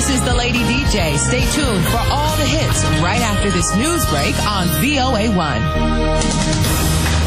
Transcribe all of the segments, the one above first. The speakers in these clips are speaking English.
This is the Lady DJ. Stay tuned for all the hits right after this news break on VOA1.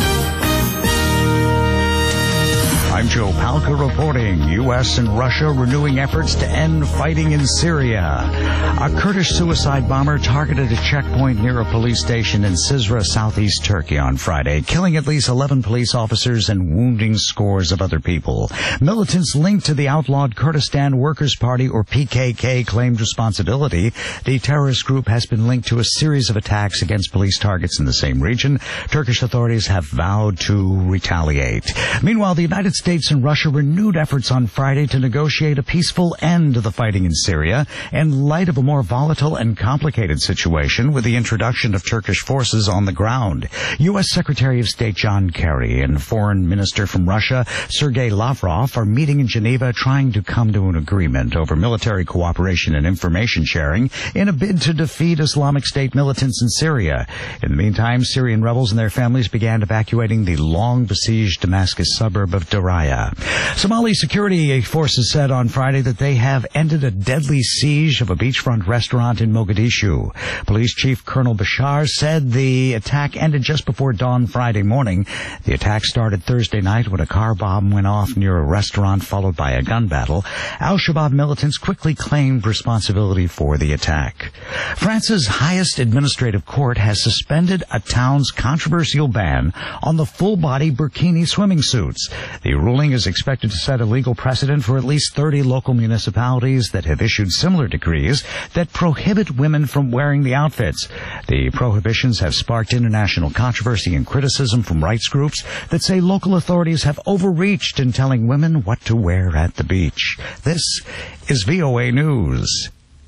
I'm Joe Palca reporting. U.S. and Russia renewing efforts to end fighting in Syria. A Kurdish suicide bomber targeted a checkpoint near a police station in Cizre, southeast Turkey on Friday, killing at least 11 police officers and wounding scores of other people. Militants linked to the outlawed Kurdistan Workers' Party, or PKK, claimed responsibility. The terrorist group has been linked to a series of attacks against police targets in the same region. Turkish authorities have vowed to retaliate. Meanwhile, the United States and Russia renewed efforts on Friday to negotiate a peaceful end to the fighting in Syria in light of a more volatile and complicated situation with the introduction of Turkish forces on the ground. U.S. Secretary of State John Kerry and Foreign Minister from Russia Sergei Lavrov are meeting in Geneva trying to come to an agreement over military cooperation and information sharing in a bid to defeat Islamic State militants in Syria. In the meantime, Syrian rebels and their families began evacuating the long-besieged Damascus suburb of Daraya. Somali security forces said on Friday that they have ended a deadly siege of a beachfront restaurant in Mogadishu. Police Chief Colonel Bashar said the attack ended just before dawn Friday morning. The attack started Thursday night when a car bomb went off near a restaurant, followed by a gun battle. Al-Shabaab militants quickly claimed responsibility for the attack. France's highest administrative court has suspended a town's controversial ban on the full-body burkini swimming suits. The ruling is expected to set a legal precedent for at least 30 local municipalities that have issued similar decrees that prohibit women from wearing the outfits. The prohibitions have sparked international controversy and criticism from rights groups that say local authorities have overreached in telling women what to wear at the beach. This is VOA News.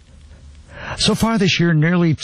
So far this year, nearly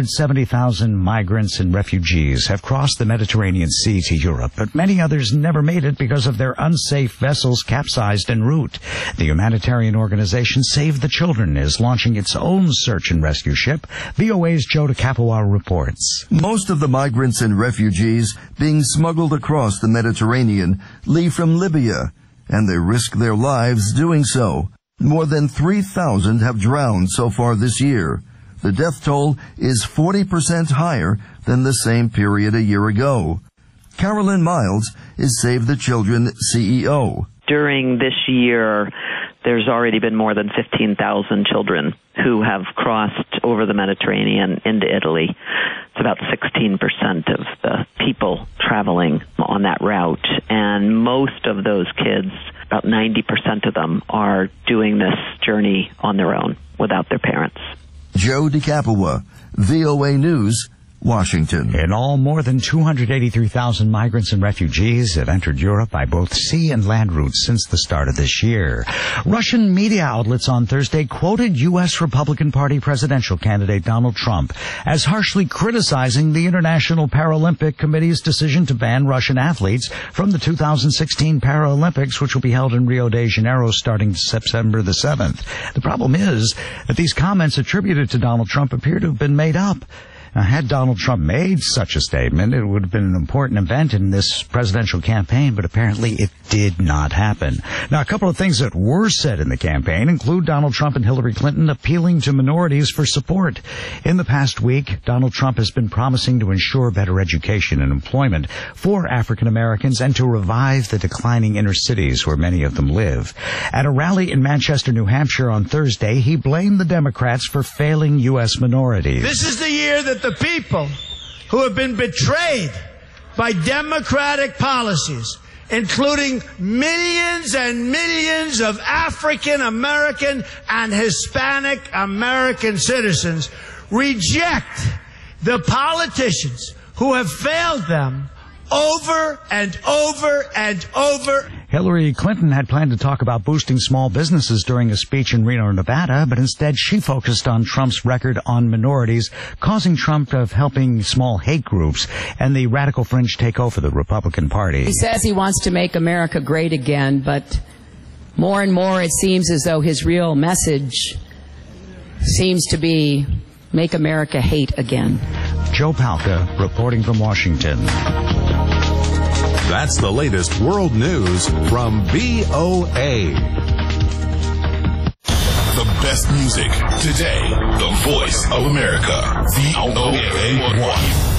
270,000 migrants and refugees have crossed the Mediterranean Sea to Europe, but many others never made it because of their unsafe vessels capsized en route. The humanitarian organization Save the Children is launching its own search and rescue ship. VOA's Joe DeCapua reports. Most of the migrants and refugees being smuggled across the Mediterranean leave from Libya, and they risk their lives doing so. More than 3,000 have drowned so far this year. The death toll is 40% higher than the same period a year ago. Carolyn Miles is Save the Children CEO. During this year, there's already been more than 15,000 children who have crossed over the Mediterranean into Italy. It's about 16% of the people traveling on that route, and most of those kids, about 90% of them, are doing this journey on their own without their parents. Joe DeCapua, VOA News, Washington. In all, more than 283,000 migrants and refugees have entered Europe by both sea and land routes since the start of this year. Russian media outlets on Thursday quoted U.S. Republican Party presidential candidate Donald Trump as harshly criticizing the International Paralympic Committee's decision to ban Russian athletes from the 2016 Paralympics, which will be held in Rio de Janeiro starting September the 7th. The problem is that these comments attributed to Donald Trump appear to have been made up. Now, had Donald Trump made such a statement, it would have been an important event in this presidential campaign, but apparently it did not happen. Now, a couple of things that were said in the campaign include Donald Trump and Hillary Clinton appealing to minorities for support. In the past week, Donald Trump has been promising to ensure better education and employment for African Americans and to revive the declining inner cities where many of them live. At a rally in Manchester, New Hampshire on Thursday, he blamed the Democrats for failing U.S. minorities. This is the year that the people who have been betrayed by Democratic policies, including millions and millions of African American and Hispanic American citizens, reject the politicians who have failed them over and over and over. Hillary Clinton had planned to talk about boosting small businesses during a speech in Reno, Nevada, but instead she focused on Trump's record on minorities, causing Trump of helping small hate groups and the radical fringe take over the Republican Party. He says he wants to make America great again, but more and more it seems as though his real message seems to be make America hate again. Joe Palca reporting from Washington. That's the latest world news from VOA. The best music. Today, the voice of America. VOA1.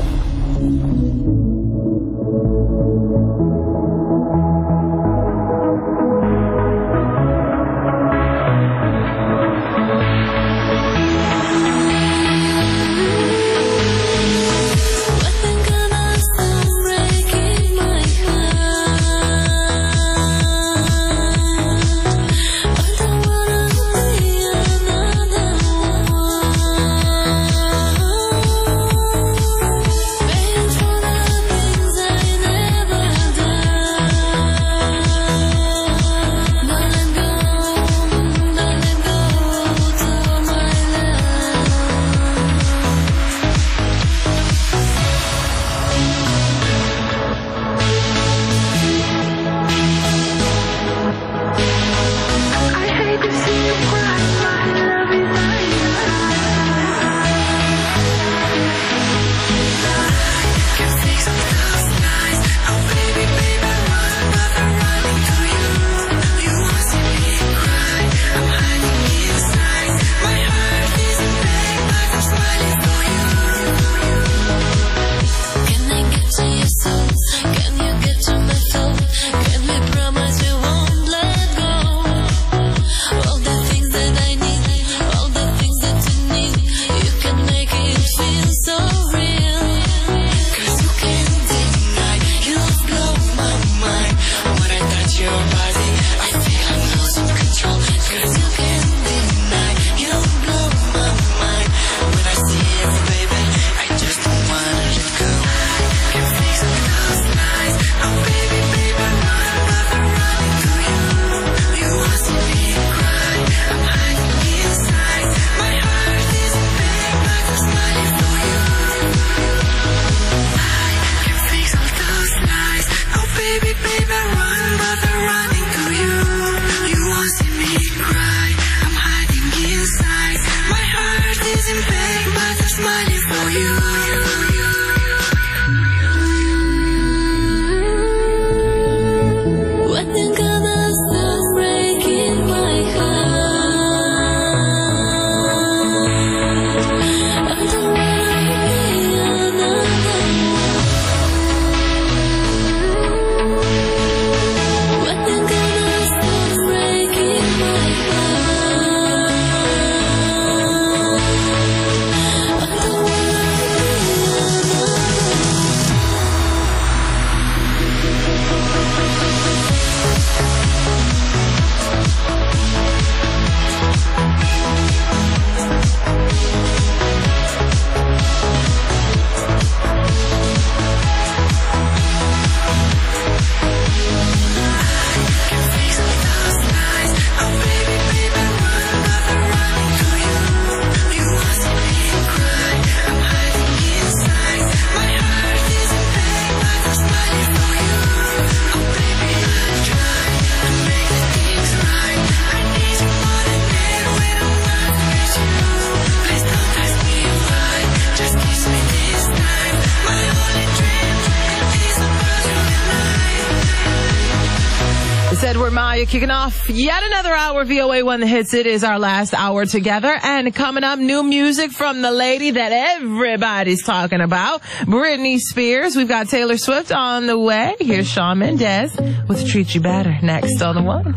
Edward Maya kicking off yet another hour of VOA1 The Hits. It is our last hour together. And coming up, new music from the lady that everybody's talking about, Britney Spears. We've got Taylor Swift on the way. Here's Shawn Mendes with Treat You Better next on The One.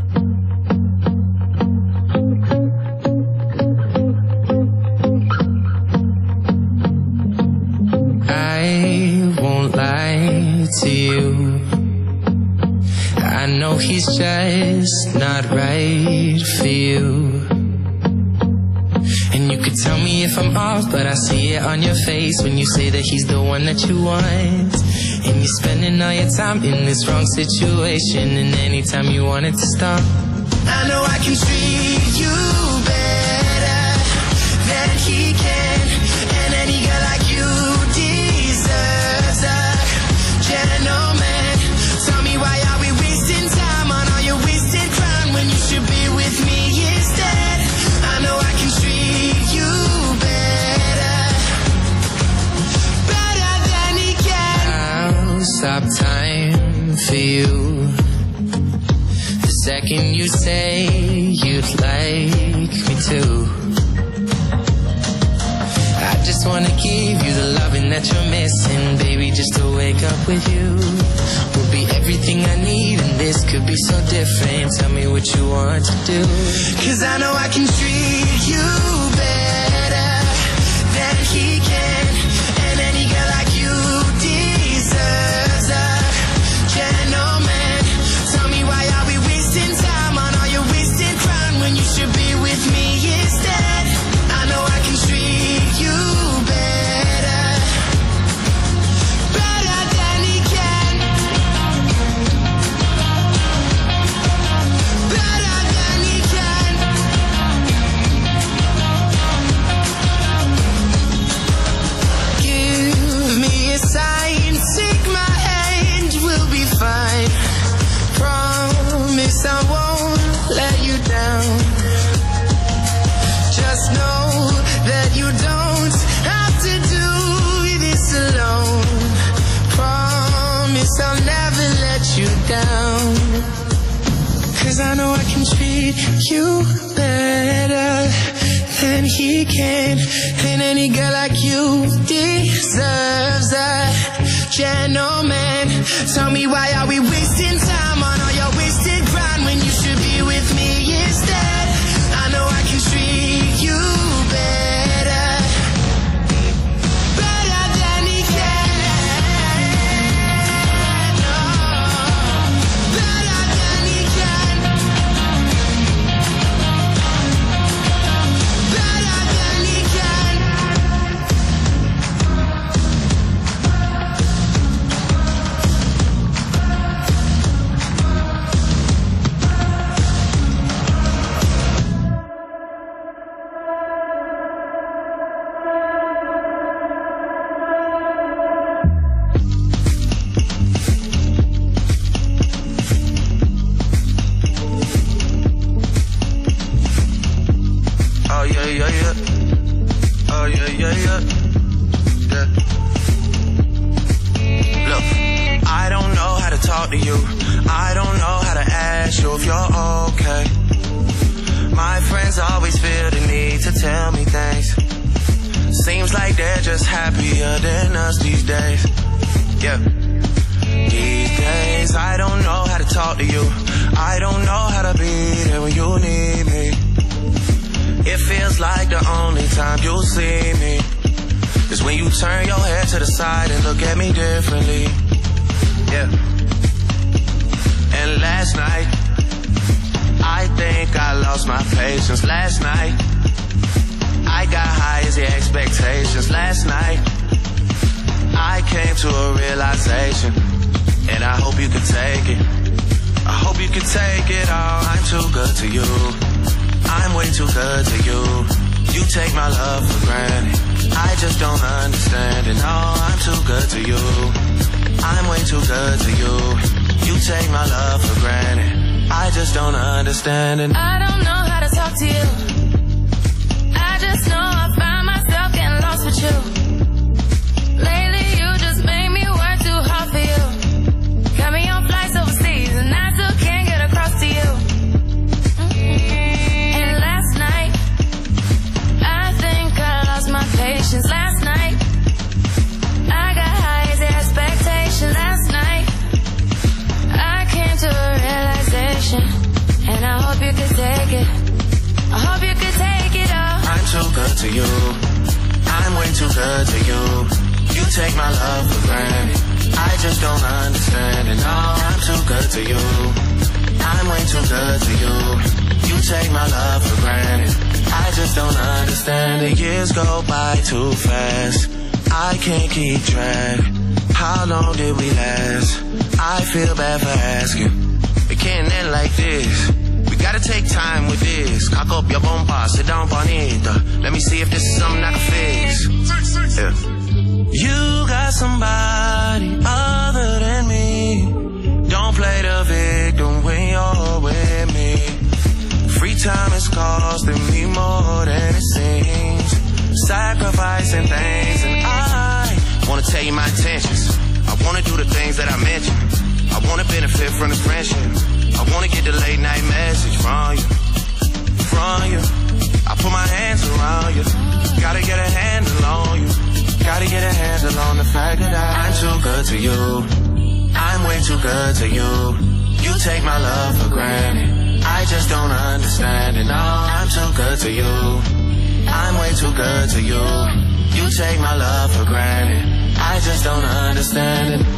I won't lie to you. I know he's just not right for you. And you could tell me if I'm off, but I see it on your face when you say that he's the one that you want. And you're spending all your time in this wrong situation, and anytime you want it to stop, I know I can treat you better than he can. And any girl like you deserves a gentleman. Tell me, why are we wasting time on all your wasted crime when you should be with me instead? I know I can treat you better, better than he can. I'll stop time for you the can you say you'd like me to? I just wanna give you the loving that you're missing, baby, just to wake up with you will be everything I need, and this could be so different. Tell me what you want to do, 'cause I know I can treat you better than he can, and any girl like you deserves a gentleman. Tell me why are we wasting time on all your wasted crime when you should be with me instead? I know I can treat you better, better than he can, better than he can. Give me a sign, take my hand, we'll be fine. Promise I won't let you down. Just know that you don't have to do this alone. Promise I'll never let you down, 'cause I know I can treat you better than he can, and any girl like you deserves a gentleman. Tell me why are we wasting time on all your wasted grind when you should be with me instead? I know I can treat you better, better than he can, oh, better than he can, better than he can. Oh yeah, yeah, yeah. Oh yeah, yeah, yeah. Yeah. Look, I don't know how to talk to you. I don't know how to ask you if you're okay. My friends always feel the need to tell me things. Seems like they're just happier than us these days. Yeah. These days, I don't know how to talk to you. I don't know how to be there when you need me. It feels like the only time you'll see me is when you turn your head to the side and look at me differently. Yeah. And last night, I think I lost my patience. Last night, I got high as the expectations. Last night, I came to a realization, and I hope you can take it. I hope you can take it all. I'm too good to you. I'm way too good to you. You take my love for granted. I just don't understand it. No, I'm too good to you. I'm way too good to you. You take my love for granted. I just don't understand it. I don't know how to talk to you. I just know I find myself getting lost with you. Lately you just made me work too hard for you. Got me on flights overseas and I still can't get across to you. My patience last night, I got high as the expectation. Last night, I came to a realization, and I hope you could take it. I hope you could take it all. I'm too good to you. I'm way too good to you. You take my love for granted. I just don't understand it. No, I'm too good to you. I'm way too good to you. You take my love for granted. I just don't understand. The years go by too fast. I can't keep track. How long did we last? I feel bad for asking. It can't end like this. We gotta take time with this. Cock up your bomba, sit down bonita. Let me see if this is something I can fix. Yeah. You got somebody other than me. Don't play the victim when you're with me. Free time is costing me more than it seems. Sacrificing things, and I wanna tell you my intentions. I wanna do the things that I mentioned. I wanna benefit from this friendship. I I wanna get the late night message from you. I put my hands around you. Gotta get a handle on you. Gotta get a handle on the fact that I'm too good to you. I'm way too good to you. You take my love for granted. I just don't understand it. No, I'm too good to you. I'm way too good to you. You take my love for granted. I just don't understand it.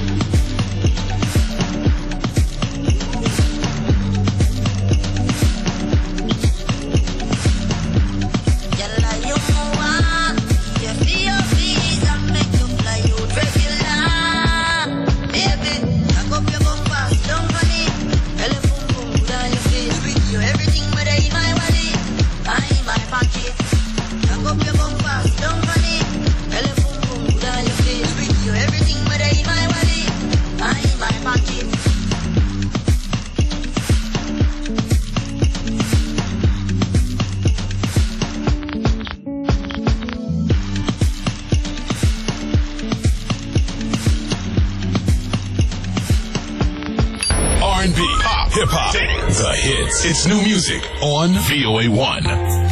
R&B, pop, hip-hop, the hits. It's new music on VOA1.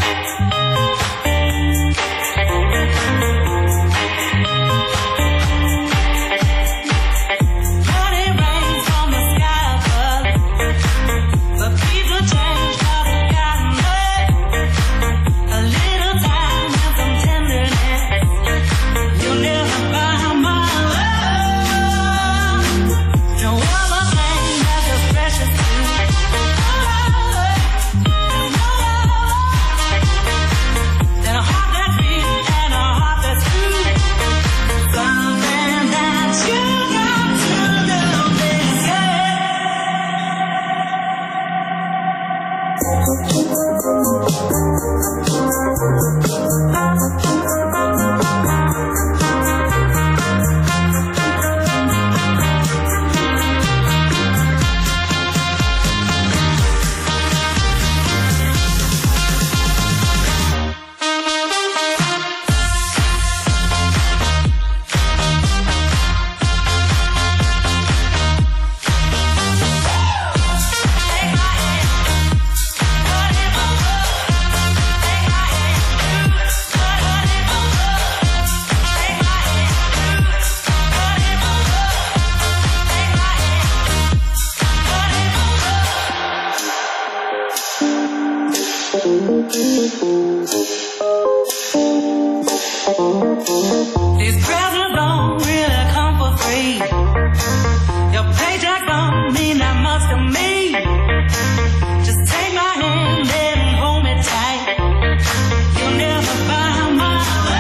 These presents don't really come for free. Your paycheck don't mean that much to me. Just take my hand and hold me tight. You'll never buy my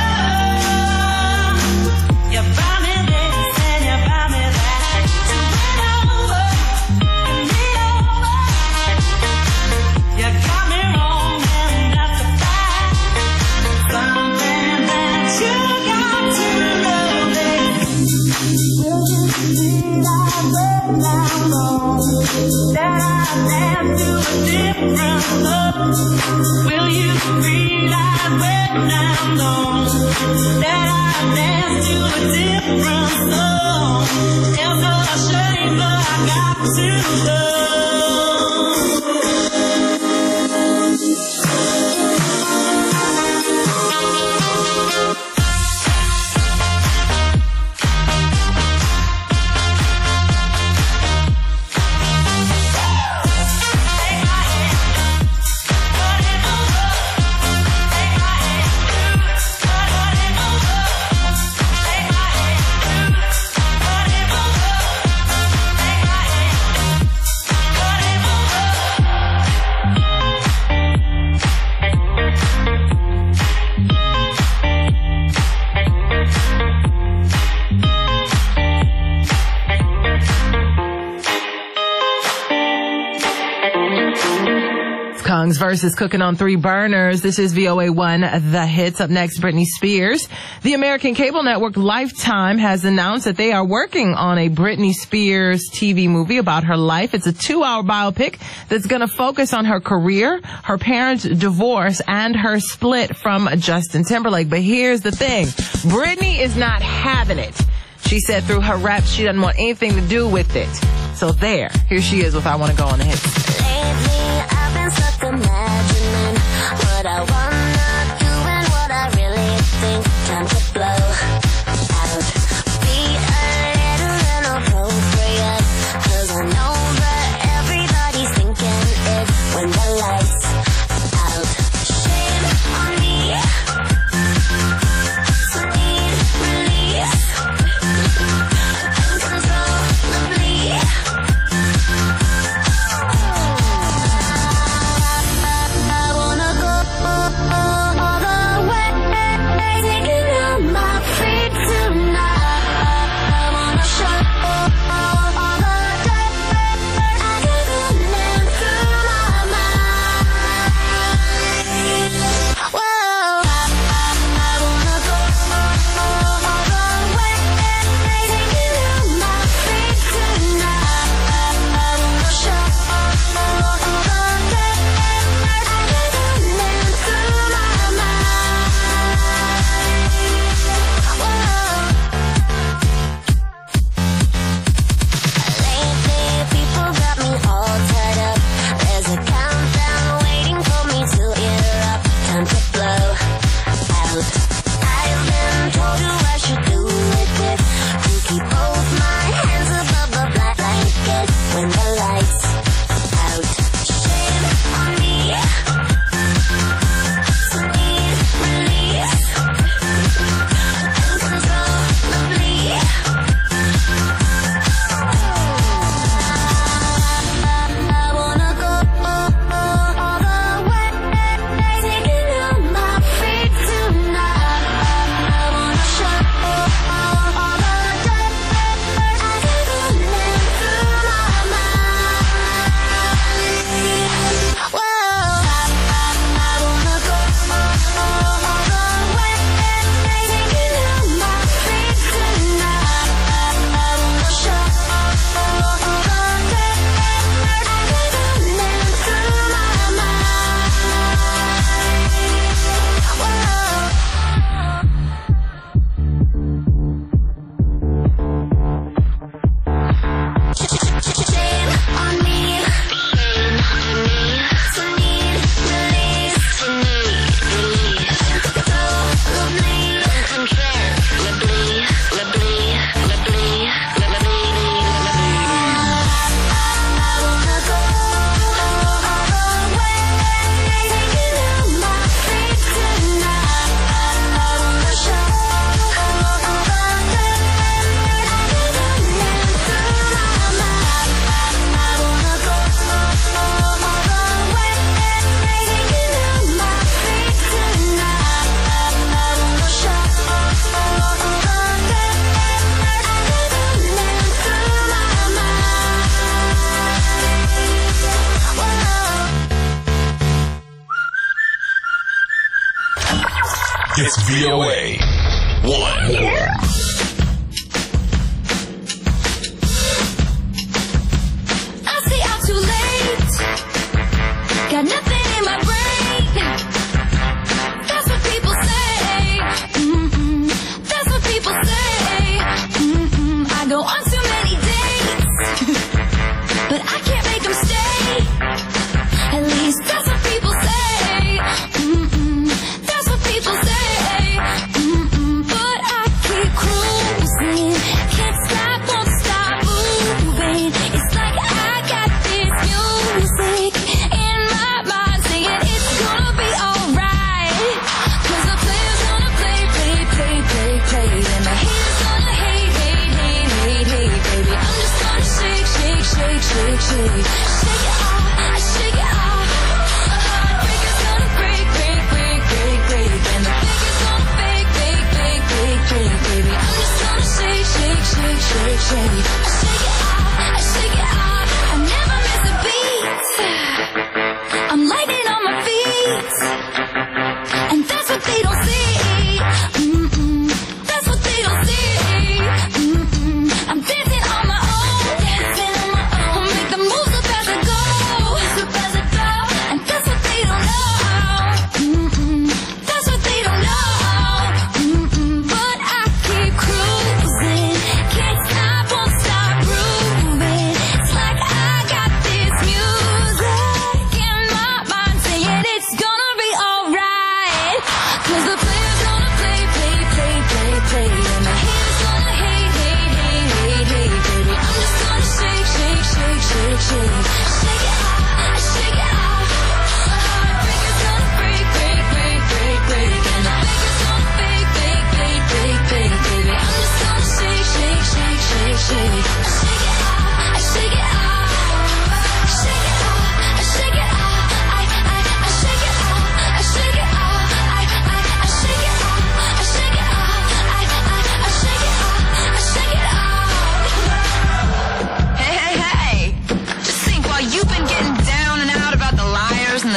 love. You buy me this and you buy me that. So bring over, bring over. You got me wrong and that's a fact. Something that you got to know. That I dance to a different love. Will you realize when I'm gone that I dance to a different song? It's a shame, but I got to love. Kungs versus Cooking on Three Burners. This is VOA1, The Hits. Up next, Britney Spears. The American cable network Lifetime has announced that they are working on a Britney Spears TV movie about her life. It's a 2-hour biopic that's going to focus on her career, her parents' divorce, and her split from Justin Timberlake. But here's the thing. Britney is not having it. She said through her rap, she doesn't want anything to do with it. So there. Here she is with I Wanna Go on the Hits. Lately, I've been stuck imagining what I wanna do and what I really think. Time to blow out. Be a little inappropriate, 'cause I know that everybody's thinking it when the lights out. Shame on me. Sweet release. Uncontrollably. I wanna go all the way, taking out my feet tonight. I wanna show all the dirt I got running through my mind. Whoa, I wanna go all the way, taking out my feet tonight. I wanna show all the dirt I got running through my mind. Lately, people got me all tied up. There's a countdown waiting for me to erupt. Time to blow out. I've been told who I should do with it. To keep both my hands above the black blanket when the lights out. Shame on me. Sweet release. Uncontrollably. I wanna go all the way, taking out my feet tonight. I wanna show all the dirt I got running through my mind. Whoa, I wanna go all the way, taking out my feet tonight. I wanna show all the dirt I got running through my mind. Shame on me. Sweet release. I wanna go all the way, taking out my feet tonight. I wanna show all the dirt I got running through my mind. I wanna go all the way, taking out my feet tonight. I wanna show all the dirt I got running through my mind. It's VOA 1. I stay out too late. Got nothing in my brain. That's what people say. That's what people say. I go on too many dates, but I can't make them stay. At least that's what people say. That's what people say. But I keep cruising.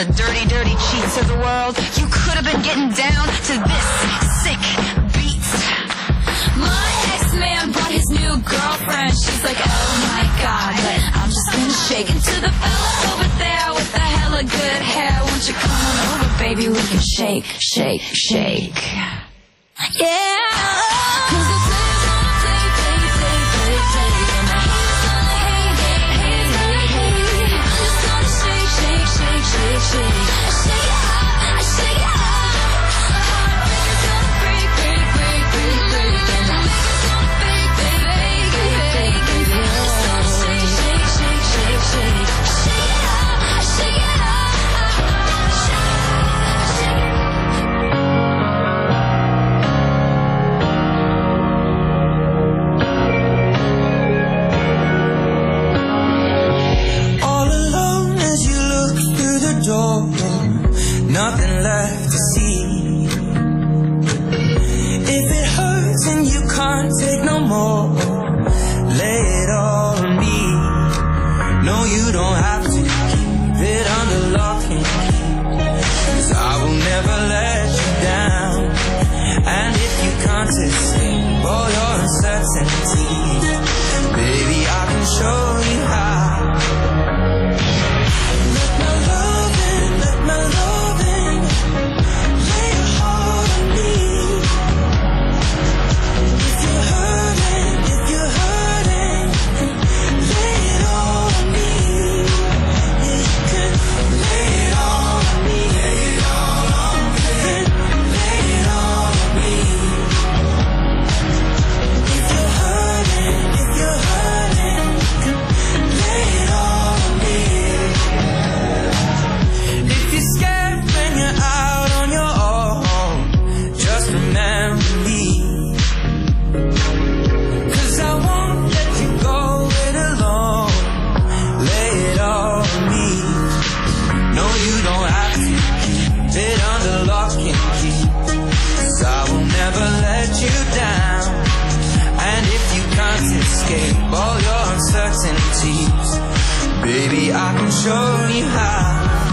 the dirty, dirty cheats of the world. You could have been getting down to this sick beat. My ex-man brought his new girlfriend. She's like, oh my God, but I'm just gonna shake it to the fella over there with the hella good hair. Won't you come on over, baby? We can shake, shake, shake. Yeah. 'Cause the players wanna play, play, play, play, play. And the haters gonna hate, hate, hate, hate, hate. Just gonna shake, shake, shake, shake, shake. Shake it up, shake it up. Heartbreakers gonna break, break, break, break, break. And the makers gonna fake, fake, fake, fake, fake, fake. Just gonna shake, shake, shake, shake, shake. Shake it up, shake it up. Nothing left to see. If it hurts and you can't take no more, lay it all on me. No, you don't have to keep it under lock and key, 'cause I will never let you down. And if you can't escape all your uncertainties, baby, I can show you how. All your uncertainties, baby, I can show you how.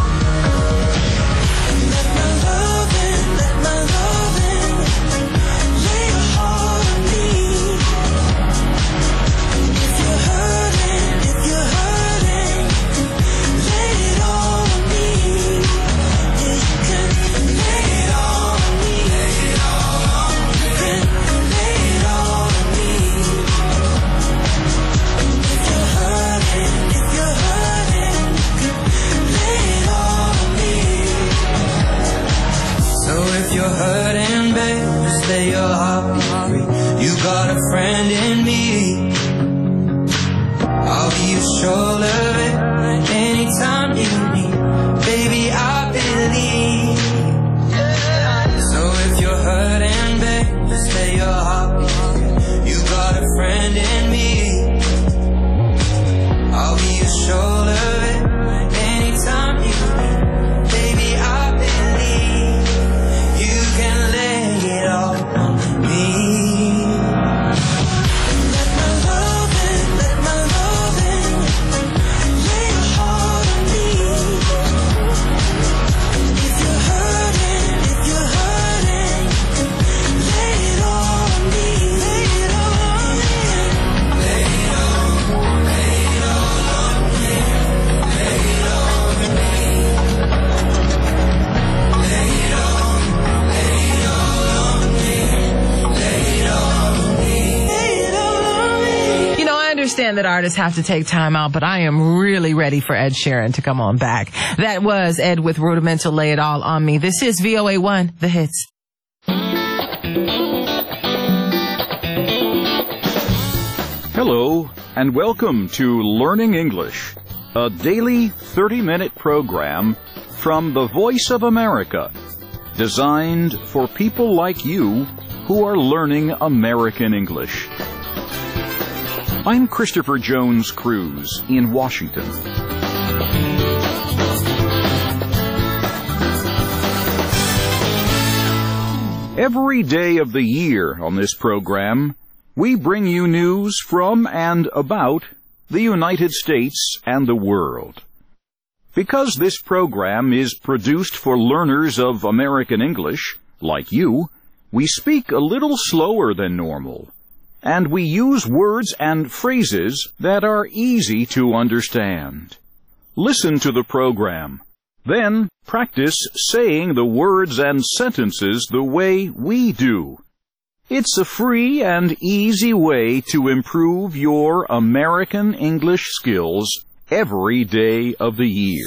Let my love in, let my love in. Lay your heart on me. If you're hurting, lay it all on me. Yeah, you can lay it all on me. Lay it all on me. You can lay it all on me. If you're hurting, babe, just let your heart be free. You got a friend in me. I'll be your shoulder, babe, anytime you need. Baby, I believe. So if you're hurting, babe, just let your heart be free. You got a friend in me. I'll be your shoulder, babe, anytime you need. Baby, I believe. You can lay it all on me. Let my love in, let my love in. Lay your heart on me. If you're hurting, lay it all on me. Lay it all on me. Lay it all, lay it all on me. Lay it all on me. Lay it all. You know, I understand that artists have to take time out, but I am really ready for Ed Sheeran to come on back. That was Ed with Rudimental, Lay It All on Me. This is VOA1, The Hits. Hello, and welcome to Learning English, a daily 30-minute program from the Voice of America, designed for people like you who are learning American English. I'm Christopher Jones Cruz in Washington. Every day of the year on this program, we bring you news from and about the United States and the world. Because this program is produced for learners of American English, like you, we speak a little slower than normal, and we use words and phrases that are easy to understand. Listen to the program. Then practice saying the words and sentences the way we do. It's a free and easy way to improve your American English skills every day of the year.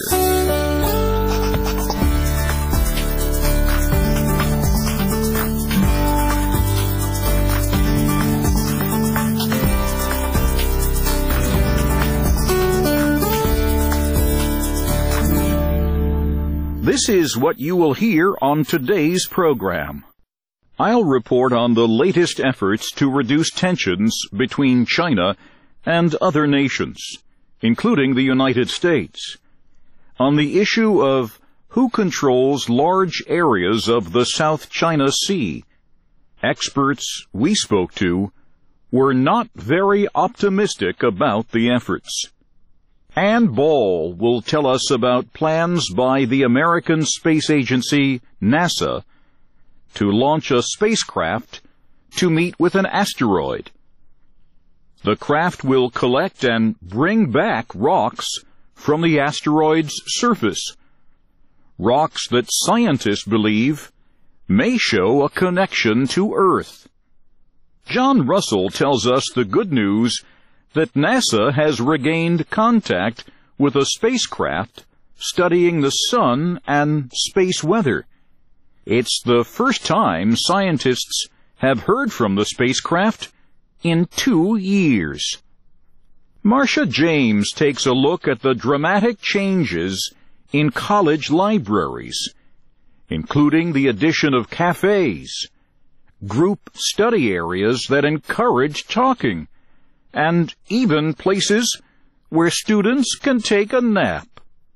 This is what you will hear on today's program. I'll report on the latest efforts to reduce tensions between China and other nations, including the United States, on the issue of who controls large areas of the South China Sea. Experts we spoke to were not very optimistic about the efforts. Ann Ball will tell us about plans by the American Space Agency, NASA, to launch a spacecraft to meet with an asteroid. The craft will collect and bring back rocks from the asteroid's surface, rocks that scientists believe may show a connection to Earth. John Russell tells us the good news that NASA has regained contact with a spacecraft studying the sun and space weather. It's the first time scientists have heard from the spacecraft in 2 years. Marcia James takes a look at the dramatic changes in college libraries, including the addition of cafes, group study areas that encourage talking, and even places where students can take a nap.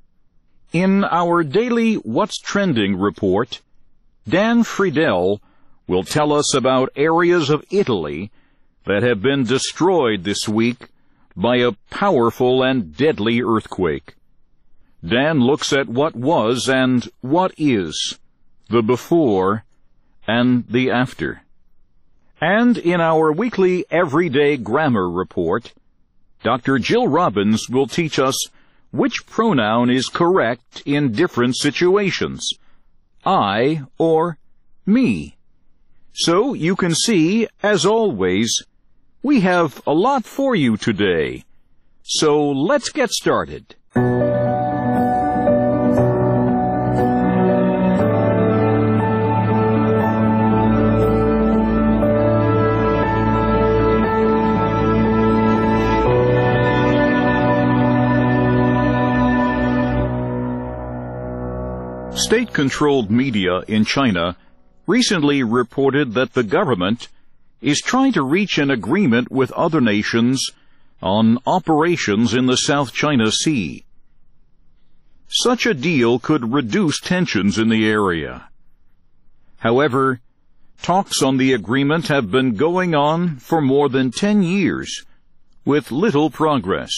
In our daily What's Trending report, Dan Friedel will tell us about areas of Italy that have been destroyed this week by a powerful and deadly earthquake. Dan looks at what was and what is, the before and the after. And in our weekly Everyday Grammar report, Dr. Jill Robbins will teach us which pronoun is correct in different situations, I or me. So you can see, as always, we have a lot for you today. So let's get started. State-controlled media in China recently reported that the government is trying to reach an agreement with other nations on operations in the South China Sea. Such a deal could reduce tensions in the area. However, talks on the agreement have been going on for more than 10 years, with little progress.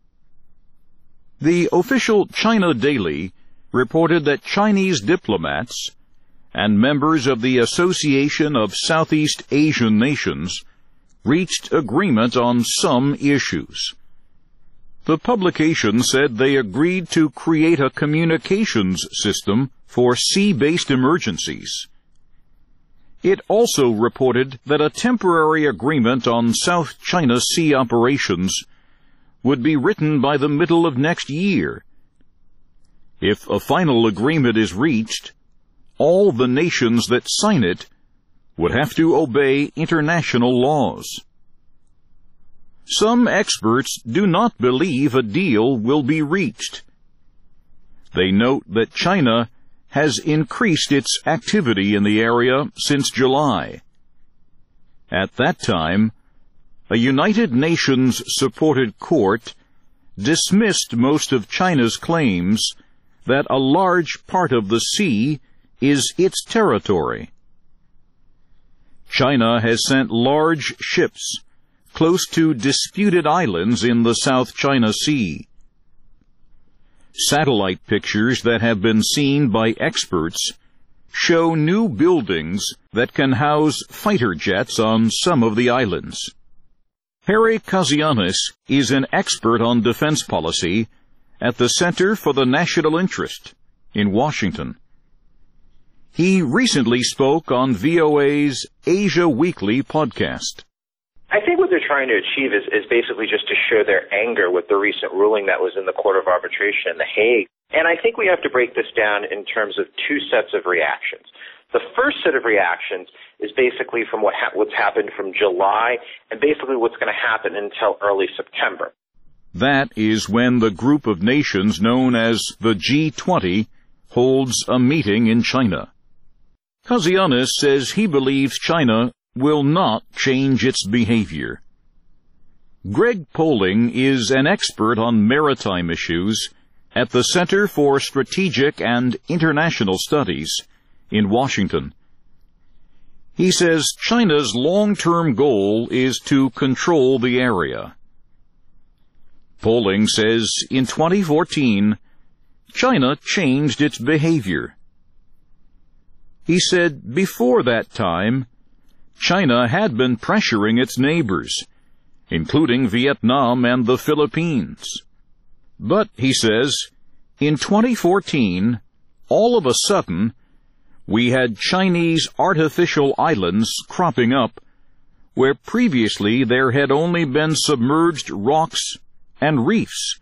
The official China Daily reported that Chinese diplomats and members of the Association of Southeast Asian Nations reached agreement on some issues. The publication said they agreed to create a communications system for sea-based emergencies. It also reported that a temporary agreement on South China Sea operations would be written by the middle of next year. If a final agreement is reached, all the nations that sign it would have to obey international laws. Some experts do not believe a deal will be reached. They note that China has increased its activity in the area since July. At that time, a United Nations-supported court dismissed most of China's claims that a large part of the sea is its territory. China has sent large ships close to disputed islands in the South China Sea. Satellite pictures that have been seen by experts show new buildings that can house fighter jets on some of the islands. Harry Kazianis is an expert on defense policy at the Center for the National Interest in Washington. He recently spoke on VOA's Asia Weekly podcast. I think what they're trying to achieve is basically just to show their anger with the recent ruling that was in the Court of Arbitration in The Hague. And I think we have to break this down in terms of two sets of reactions. The first set of reactions is basically from what's happened from July and basically what's going to happen until early September. That is when the group of nations known as the G20 holds a meeting in China. Kazianis says he believes China will not change its behavior. Greg Poling is an expert on maritime issues at the Center for Strategic and International Studies in Washington. He says China's long-term goal is to control the area. Poling says in 2014, China changed its behavior. He said before that time, China had been pressuring its neighbors, including Vietnam and the Philippines. But, he says, in 2014, all of a sudden, we had Chinese artificial islands cropping up where previously there had only been submerged rocks and reefs.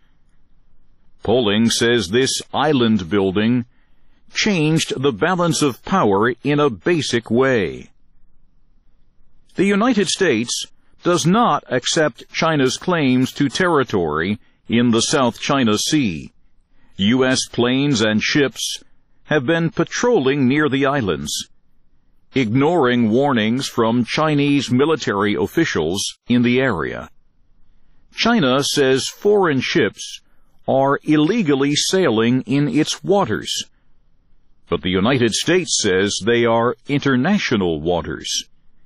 Poling says this island building changed the balance of power in a basic way. The United States does not accept China's claims to territory in the South China Sea. U.S. planes and ships have been patrolling near the islands, ignoring warnings from Chinese military officials in the area. China says foreign ships are illegally sailing in its waters, but the United States says they are international waters.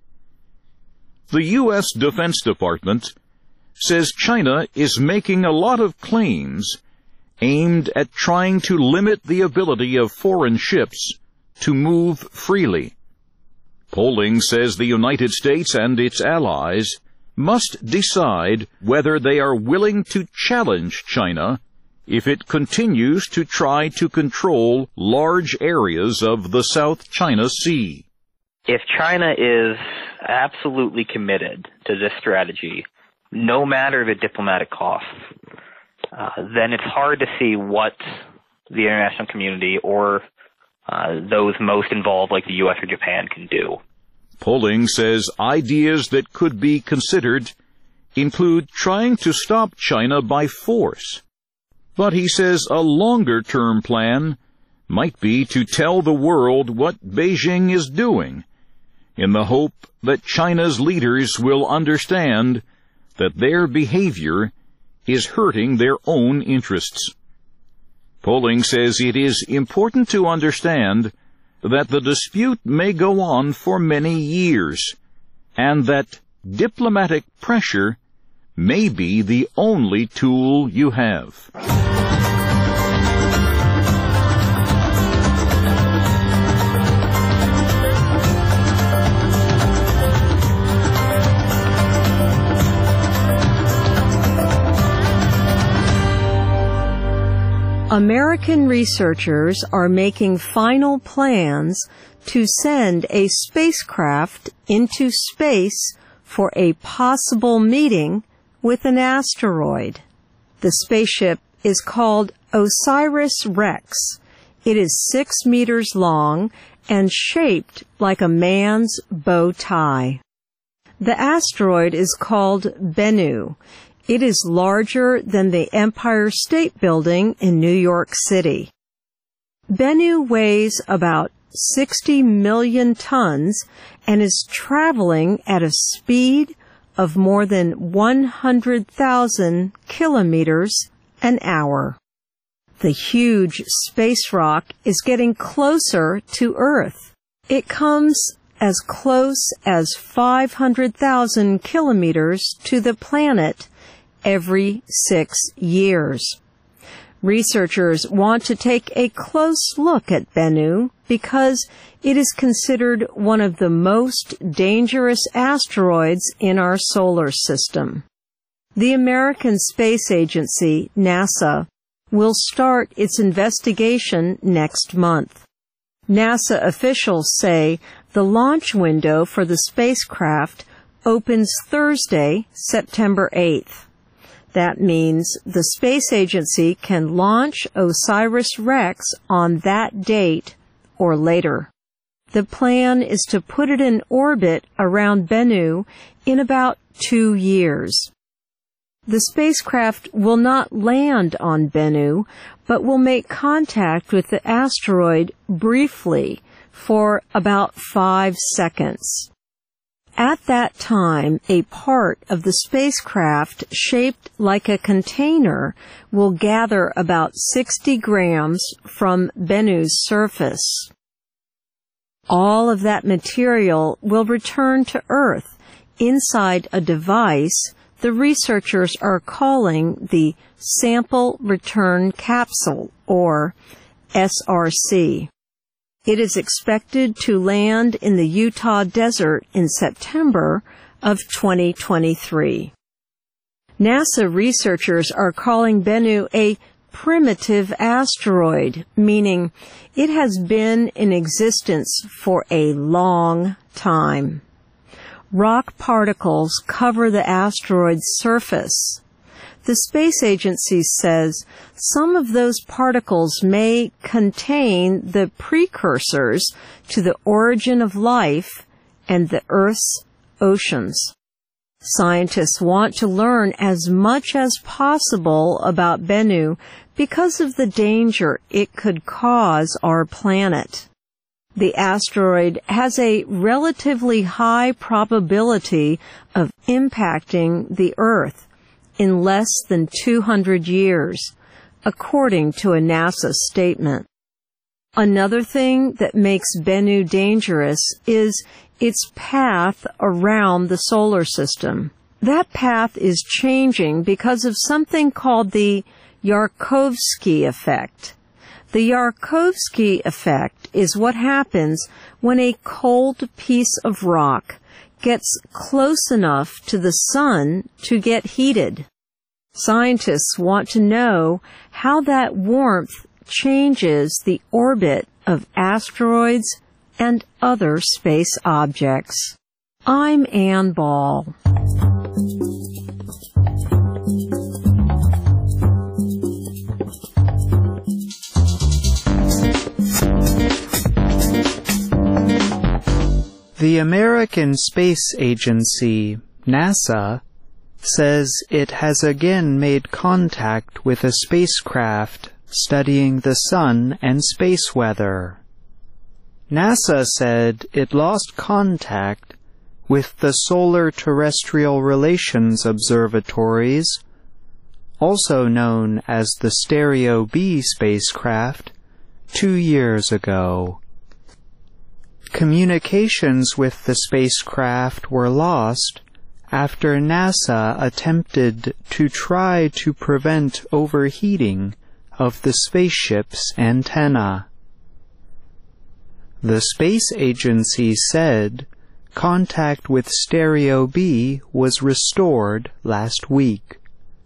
The U.S. Defense Department says China is making a lot of claims aimed at trying to limit the ability of foreign ships to move freely. Poling says the United States and its allies must decide whether they are willing to challenge China if it continues to try to control large areas of the South China Sea. If China is absolutely committed to this strategy, no matter the diplomatic costs, then it's hard to see what the international community or those most involved, like the U.S. or Japan, can do. Poling says ideas that could be considered include trying to stop China by force. But he says a longer-term plan might be to tell the world what Beijing is doing, in the hope that China's leaders will understand that their behavior is hurting their own interests. Poling says it is important to understand that the dispute may go on for many years, and that diplomatic pressure may be the only tool you have. American researchers are making final plans to send a spacecraft into space for a possible meeting with an asteroid. The spaceship is called OSIRIS-REx. It is 6 meters long and shaped like a man's bow tie. The asteroid is called Bennu. It is larger than the Empire State Building in New York City. Bennu weighs about 60 million tons and is traveling at a speed of more than 100,000 kilometers an hour. The huge space rock is getting closer to Earth. It comes as close as 500,000 kilometers to the planet every 6 years. Researchers want to take a close look at Bennu because it is considered one of the most dangerous asteroids in our solar system. The American Space Agency, NASA, will start its investigation next month. NASA officials say the launch window for the spacecraft opens Thursday, September 8th. That means the space agency can launch OSIRIS-REx on that date or later. The plan is to put it in orbit around Bennu in about 2 years. The spacecraft will not land on Bennu, but will make contact with the asteroid briefly for about 5 seconds. At that time, a part of the spacecraft shaped like a container will gather about 60 grams from Bennu's surface. All of that material will return to Earth inside a device the researchers are calling the Sample Return Capsule, or SRC. It is expected to land in the Utah desert in September of 2023. NASA researchers are calling Bennu a primitive asteroid, meaning it has been in existence for a long time. Rock particles cover the asteroid's surface. The space agency says some of those particles may contain the precursors to the origin of life and the Earth's oceans. Scientists want to learn as much as possible about Bennu because of the danger it could cause our planet. The asteroid has a relatively high probability of impacting the Earth in less than 200 years, according to a NASA statement. Another thing that makes Bennu dangerous is its path around the solar system. That path is changing because of something called the Yarkovsky effect. The Yarkovsky effect is what happens when a cold piece of rock gets close enough to the sun to get heated. Scientists want to know how that warmth changes the orbit of asteroids and other space objects. I'm Ann Ball. The American Space Agency, NASA, says it has again made contact with a spacecraft studying the sun and space weather. NASA said it lost contact with the Solar Terrestrial Relations Observatories, also known as the Stereo B spacecraft, 2 years ago. Communications with the spacecraft were lost after NASA attempted to try to prevent overheating of the spaceship's antenna. The space agency said contact with Stereo B was restored last week.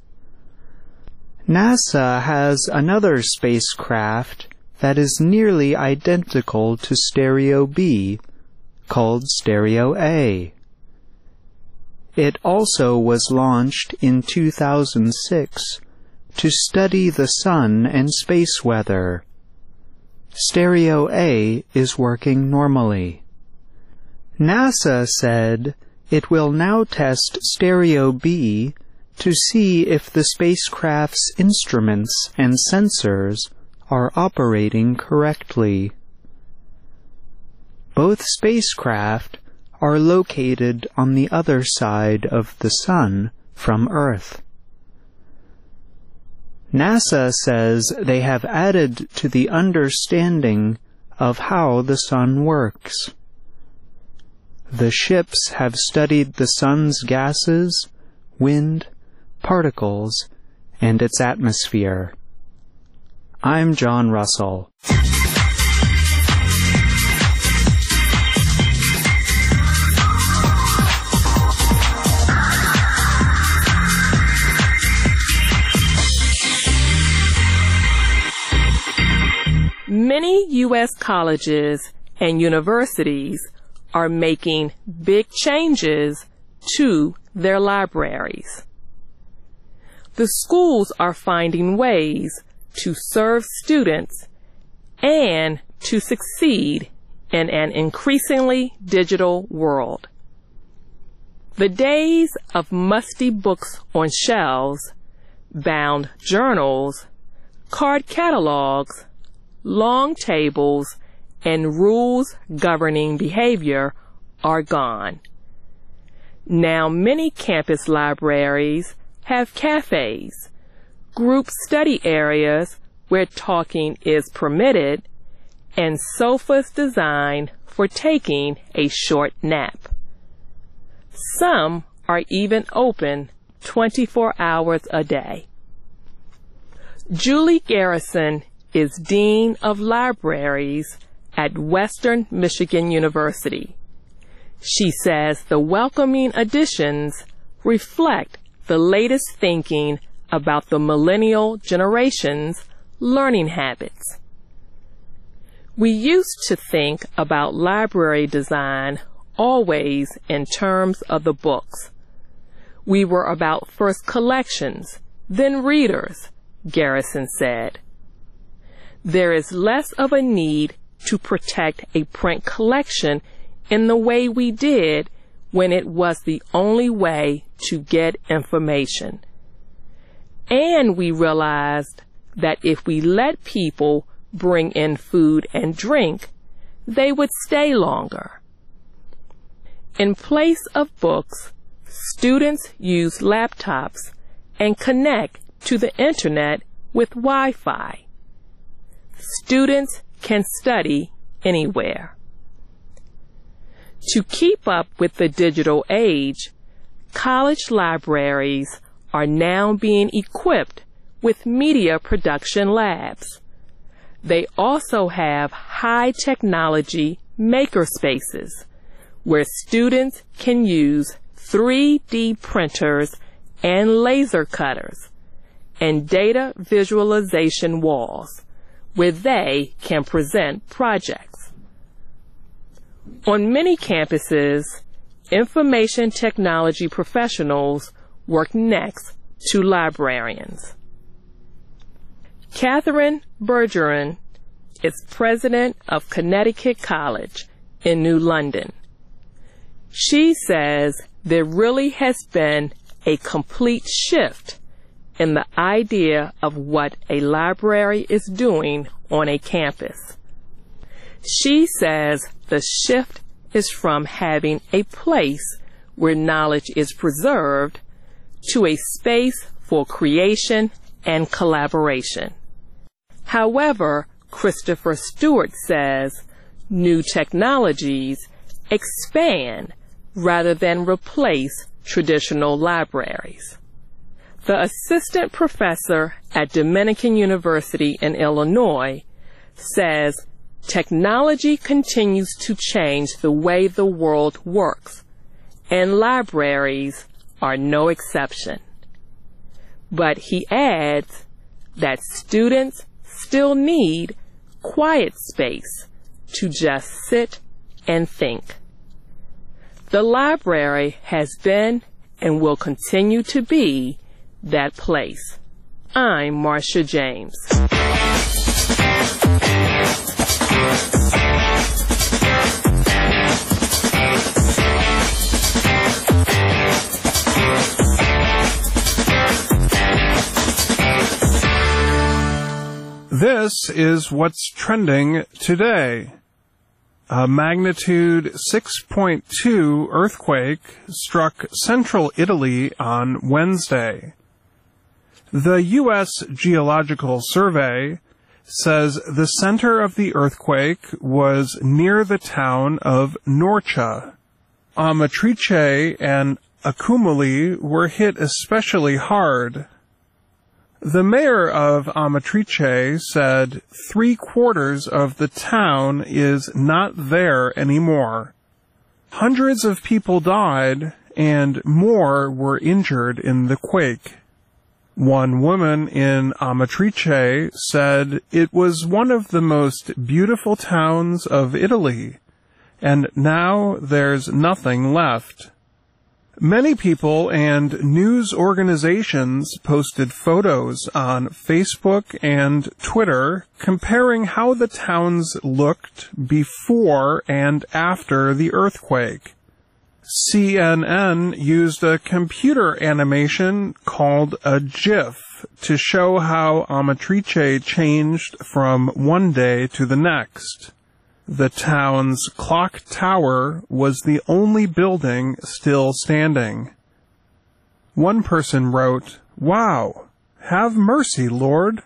NASA has another spacecraft that is nearly identical to Stereo B, called Stereo A. It also was launched in 2006 to study the sun and space weather. Stereo A is working normally. NASA said it will now test Stereo B to see if the spacecraft's instruments and sensors are operating correctly. Both spacecraft are located on the other side of the sun from Earth. NASA says they have added to the understanding of how the sun works. The ships have studied the sun's gases, wind, particles, and its atmosphere. I'm John Russell. Many U.S. colleges and universities are making big changes to their libraries. The schools are finding ways to serve students and to succeed in an increasingly digital world. The days of musty books on shelves, bound journals, card catalogs, long tables, and rules governing behavior are gone. Now many campus libraries have cafes, group study areas where talking is permitted, and sofas designed for taking a short nap. Some are even open 24 hours a day. Julie Garrison is Dean of Libraries at Western Michigan University. She says the welcoming additions reflect the latest thinking about the millennial generation's learning habits. We used to think about library design always in terms of the books. We were about first collections, then readers, Garrison said. There is less of a need to protect a print collection in the way we did when it was the only way to get information. And we realized that if we let people bring in food and drink, they would stay longer. In place of books, students use laptops and connect to the internet with Wi-Fi. Students can study anywhere. To keep up with the digital age, college libraries are now being equipped with media production labs. They also have high technology makerspaces where students can use 3D printers and laser cutters and data visualization walls where they can present projects. On many campuses, information technology professionals work next to librarians. Catherine Bergeron is president of Connecticut College in New London. She says there really has been a complete shift in the idea of what a library is doing on a campus. She says the shift is from having a place where knowledge is preserved to a space for creation and collaboration. However, Christopher Stewart says new technologies expand rather than replace traditional libraries. The assistant professor at Dominican University in Illinois says technology continues to change the way the world works, and libraries are no exception. But he adds that students still need quiet space to just sit and think. The library has been and will continue to be that place. I'm Marcia James. This is what's trending today. A magnitude 6.2 earthquake struck central Italy on Wednesday. The U.S. Geological Survey says the center of the earthquake was near the town of Norcia. Amatrice and Accumuli were hit especially hard. The mayor of Amatrice said 3/4 of the town is not there anymore. Hundreds of people died and more were injured in the quake. One woman in Amatrice said it was one of the most beautiful towns of Italy, and now there's nothing left. Many people and news organizations posted photos on Facebook and Twitter comparing how the towns looked before and after the earthquake. CNN used a computer animation called a GIF to show how Amatrice changed from one day to the next. The town's clock tower was the only building still standing. One person wrote, "Wow, have mercy, Lord."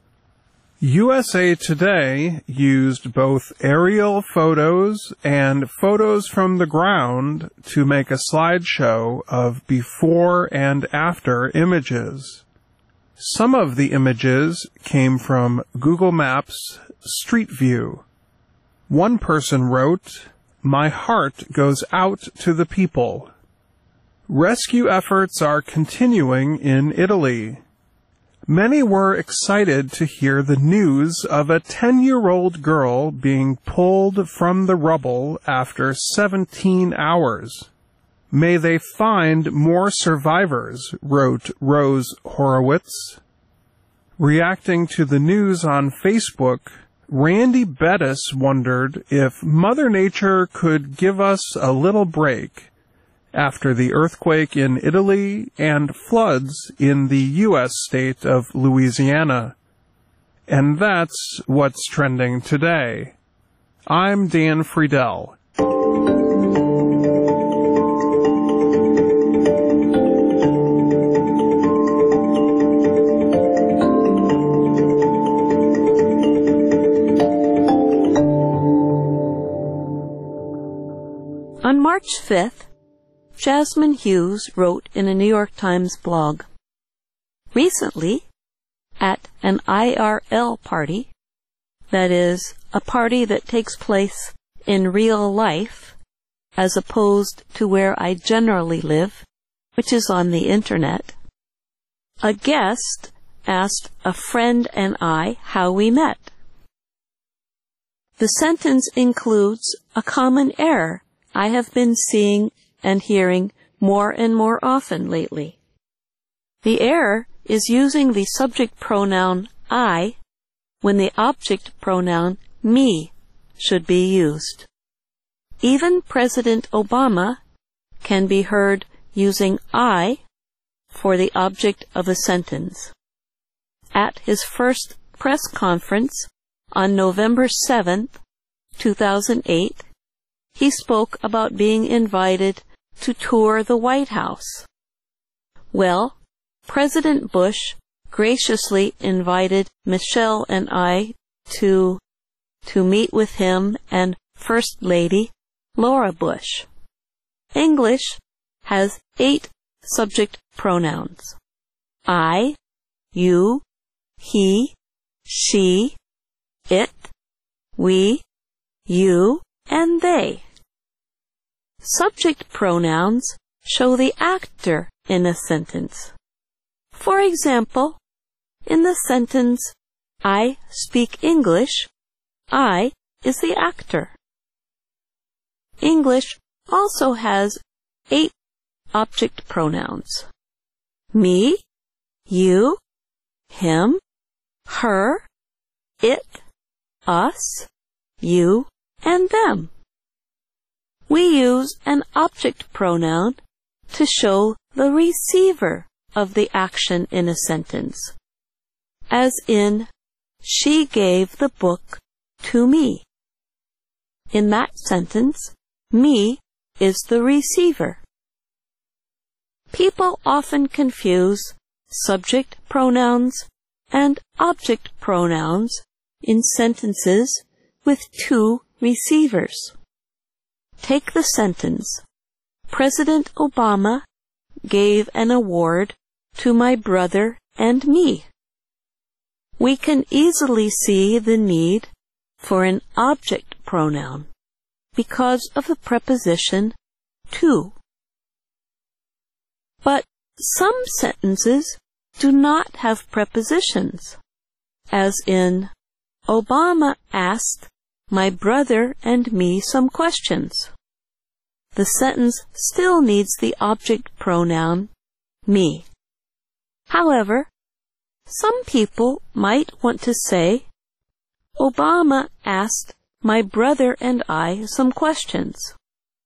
USA Today used both aerial photos and photos from the ground to make a slideshow of before and after images. Some of the images came from Google Maps Street View. One person wrote, "My heart goes out to the people." Rescue efforts are continuing in Italy. Many were excited to hear the news of a 10-year-old girl being pulled from the rubble after 17 hours. "May they find more survivors," wrote Rose Horowitz. Reacting to the news on Facebook, Randy Bettis wondered if Mother Nature could give us a little break after the earthquake in Italy and floods in the U.S. state of Louisiana. And that's what's trending today. I'm Dan Friedel. On March 5th, Jasmine Hughes wrote in a New York Times blog, "Recently, at an IRL party, that is, a party that takes place in real life, as opposed to where I generally live, which is on the internet, a guest asked a friend and I how we met. The sentence includes a common error I have been seeing and hearing more and more often lately. The error is using the subject pronoun I when the object pronoun me should be used. Even President Obama can be heard using I for the object of a sentence. At his first press conference on November 7th, 2008, he spoke about being invited to tour the White House. Well, President Bush graciously invited Michelle and I to meet with him and First Lady Laura Bush. English has 8 subject pronouns: I, you, he, she, it, we, you, and they. Subject pronouns show the actor in a sentence. For example, in the sentence, I speak English, I is the actor. English also has 8 object pronouns: me, you, him, her, it, us, you, and them. We use an object pronoun to show the receiver of the action in a sentence, as in, she gave the book to me. In that sentence, me is the receiver. People often confuse subject pronouns and object pronouns in sentences with 2 receivers. Take the sentence, President Obama gave an award to my brother and me. we can easily see the need for an object pronoun because of the preposition to. But some sentences do not have prepositions, as in, Obama asked my brother and me some questions. The sentence still needs the object pronoun me. However, some people might want to say, Obama asked my brother and I some questions.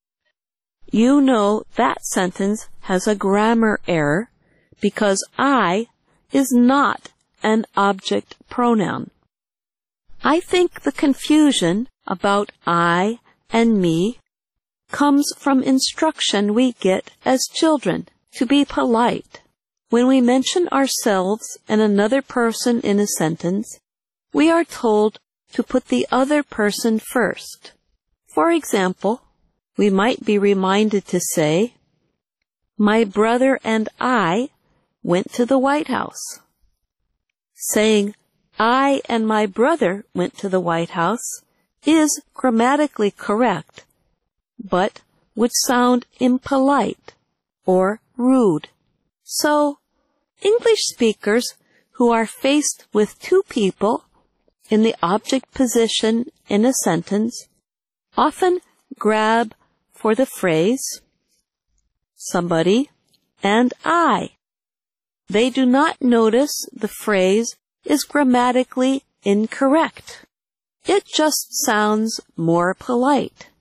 You know that sentence has a grammar error because I is not an object pronoun. I think the confusion about I and me comes from instruction we get as children to be polite. When we mention ourselves and another person in a sentence, we are told to put the other person first. For example, we might be reminded to say, my brother and I went to the White House. Saying, I and my brother went to the White House is grammatically correct, but would sound impolite or rude. So, English speakers who are faced with two people in the object position in a sentence often grab for the phrase somebody and I. They do not notice the phrase is grammatically incorrect. It just sounds more polite.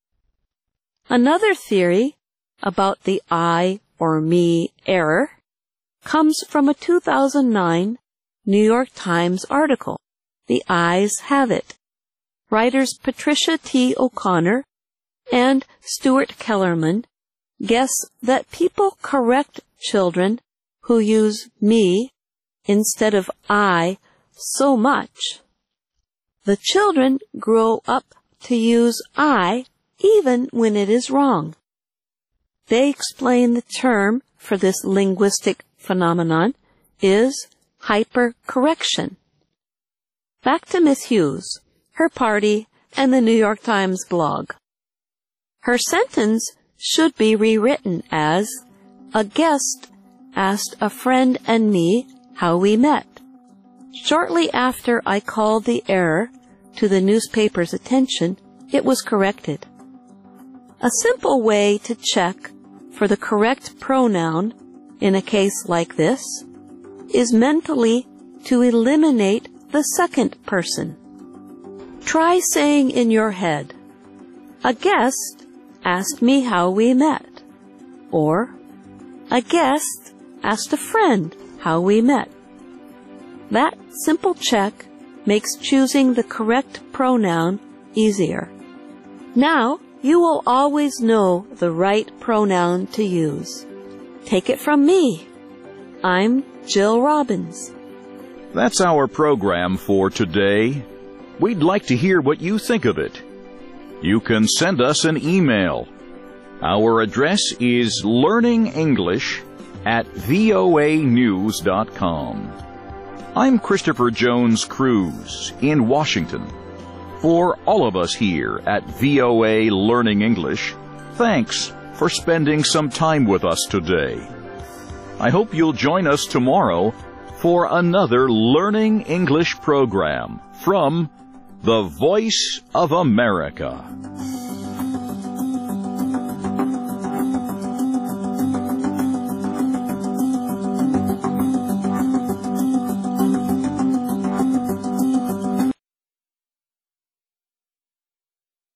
Another theory about the I or me error comes from a 2009 New York Times article, The Ayes Have It. Writers Patricia T. O'Connor and Stuart Kellerman guess that people correct children who use me instead of I so much. The children grow up to use I even when it is wrong. They explain the term for this linguistic phenomenon is hypercorrection. Back to Miss Hughes, her party, and the New York Times blog. Her sentence should be rewritten as, a guest asked a friend and me how we met. Shortly after I called the error to the newspaper's attention, it was corrected. A simple way to check for the correct pronoun in a case like this is mentally to eliminate the second person. Try saying in your head, a guest asked me how we met, or a guest asked a friend how we met. That simple check makes choosing the correct pronoun easier. Now, you will always know the right pronoun to use. Take it from me. I'm Jill Robbins. That's our program for today. We'd like to hear what you think of it. You can send us an email. Our address is learningenglish@voanews.com. I'm Christopher Jones Cruz in Washington. For all of us here at VOA Learning English, thanks for spending some time with us today. I hope you'll join us tomorrow for another Learning English program from the Voice of America.